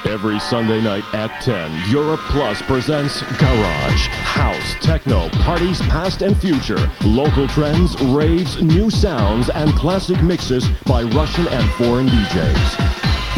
Every Sunday night at 10, Europe Plus presents Garage, House, Techno, Parties Past and Future, local trends, raves, new sounds, and classic mixes by Russian and foreign DJs.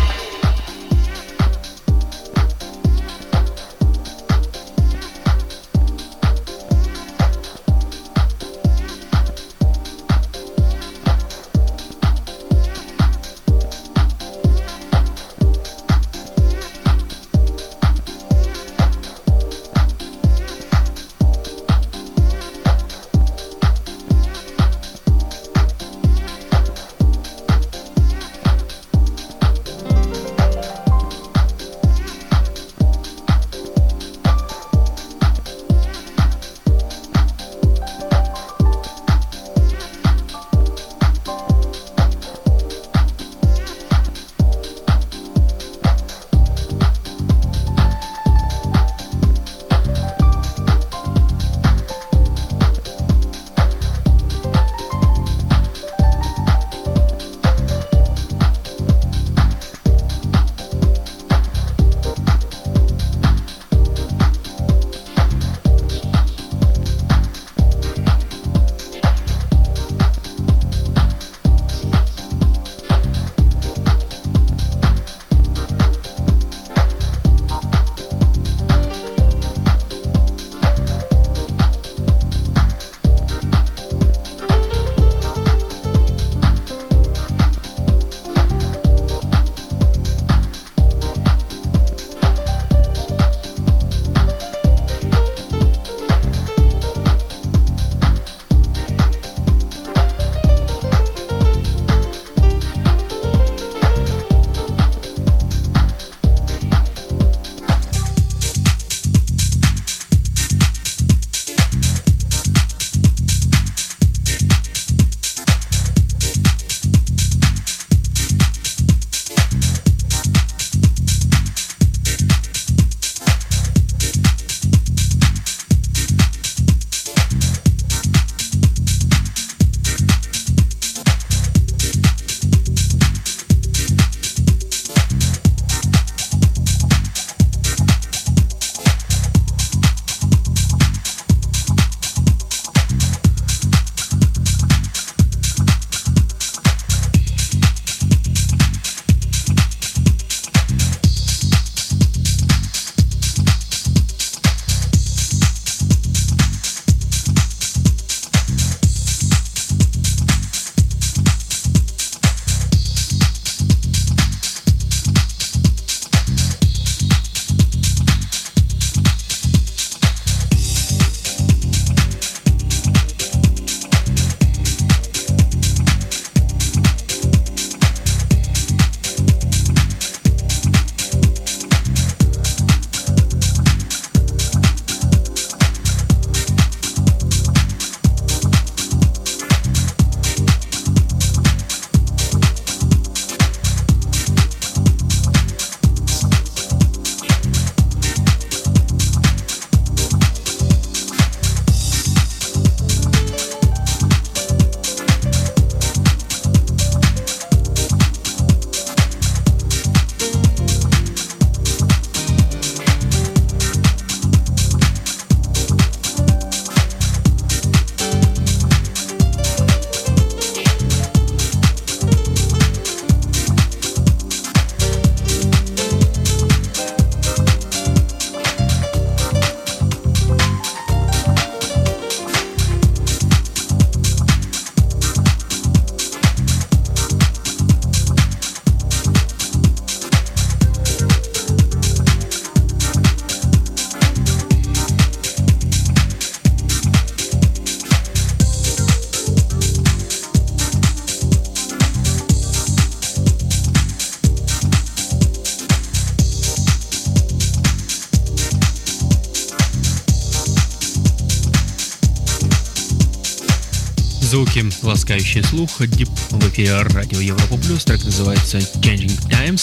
Звуки, ласкающие слух, дип в эфире радио Европа Плюс. Трек называется Changing Times.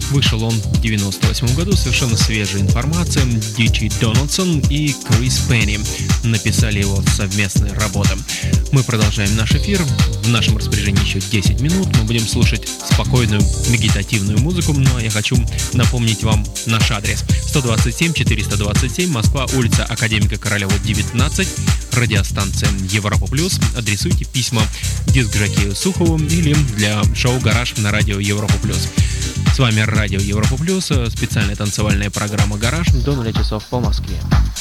Вышел он в 1998 году, совершенно свежая информация. Дичи Дональдсон и Крис Пенни написали его совместная работа. Мы продолжаем наш эфир. В нашем распоряжении еще 10 минут. Мы будем слушать спокойную медитативную музыку. Ну а я хочу напомнить вам наш адрес. 127-427, Москва, улица Академика Королева, 19, радиостанция Европа Плюс. Адресуйте письма диск-жокею Сухову или для шоу «Гараж» на радио Европа Плюс. С вами радио Европа Плюс, специальная танцевальная программа «Гараж» до 0 часов по Москве.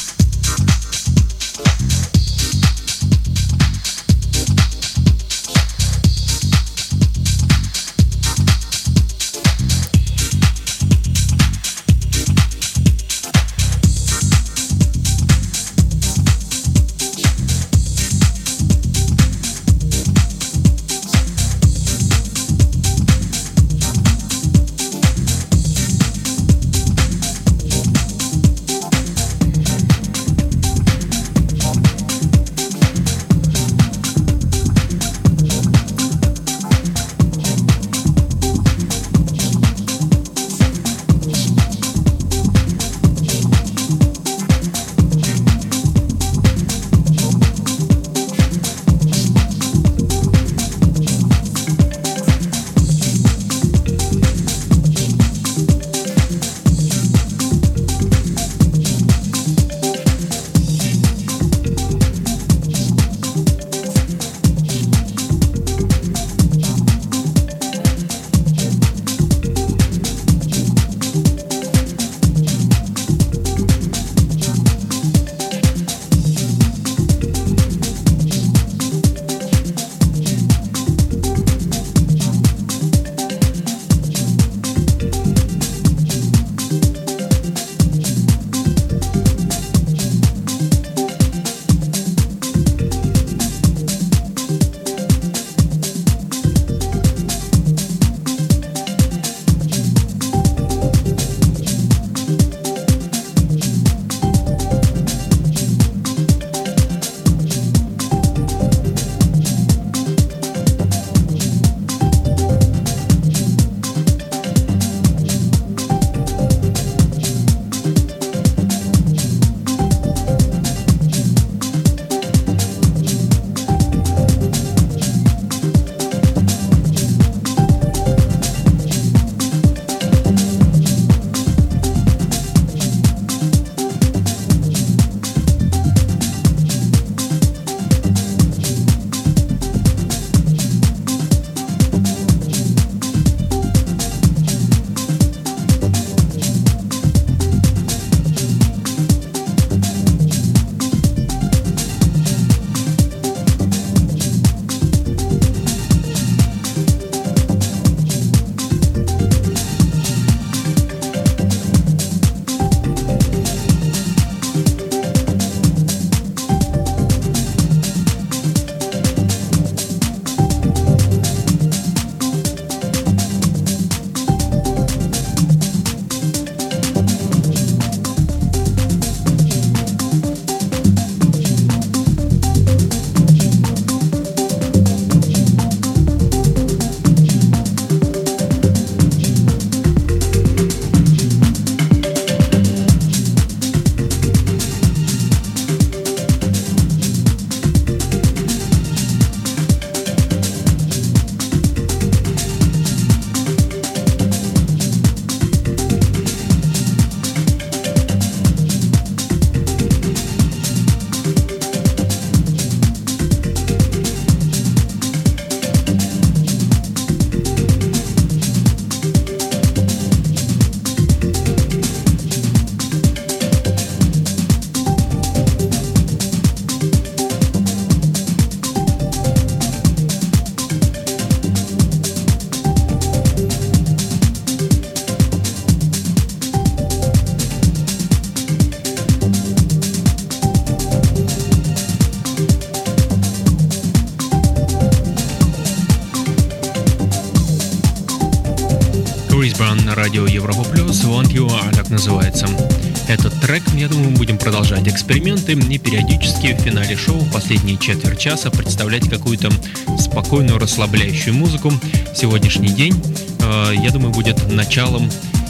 радио Европа Плюс, Want You Are, так называется. Этот трек, я думаю, мы будем продолжать эксперименты и периодически в финале шоу в последние четверть часа представлять какую-то спокойную, расслабляющую музыку. Сегодняшний день, я думаю, будет началом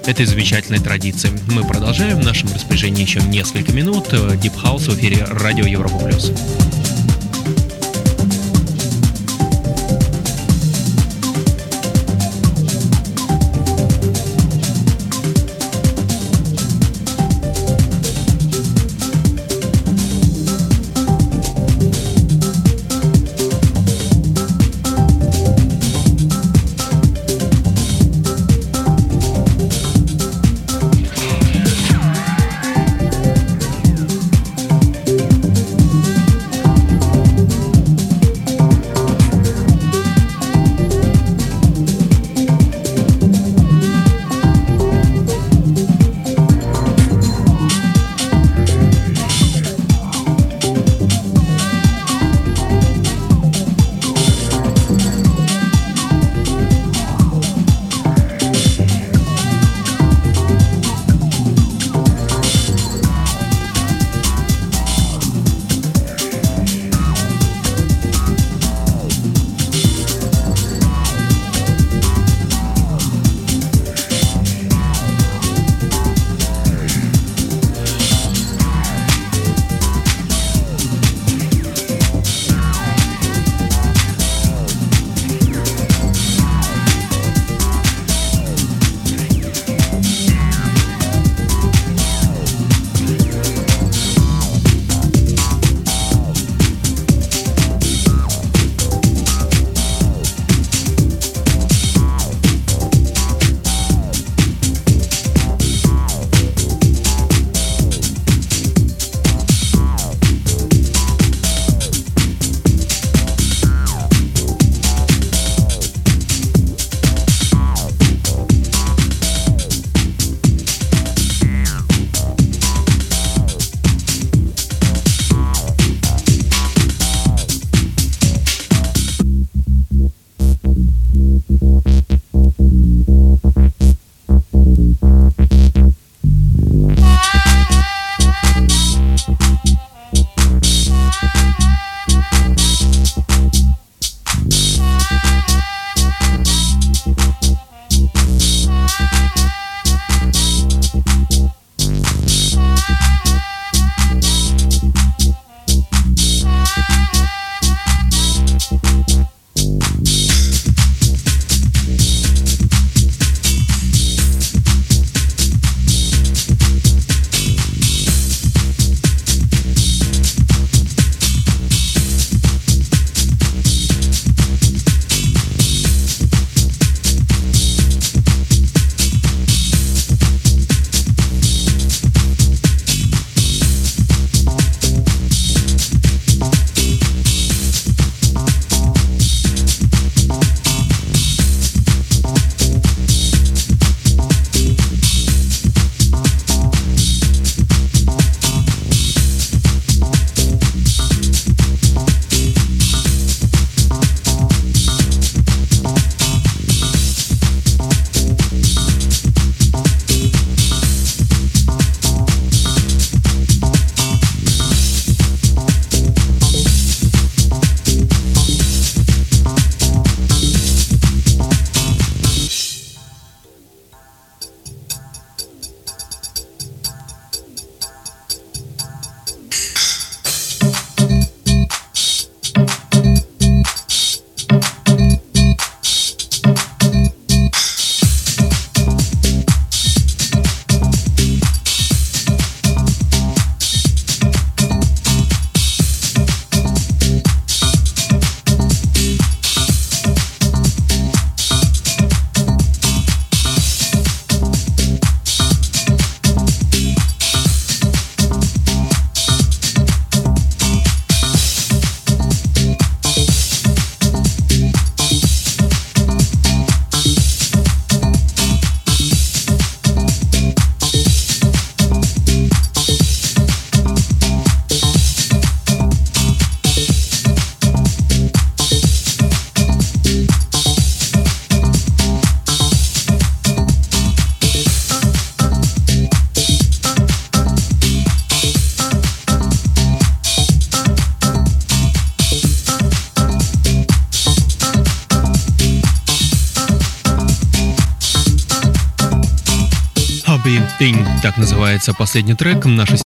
этой замечательной традиции. Мы продолжаем. В нашем распоряжении еще несколько минут. Deep House в эфире Радио Европа Плюс. Silly Thing. Так называется последний трек. Наша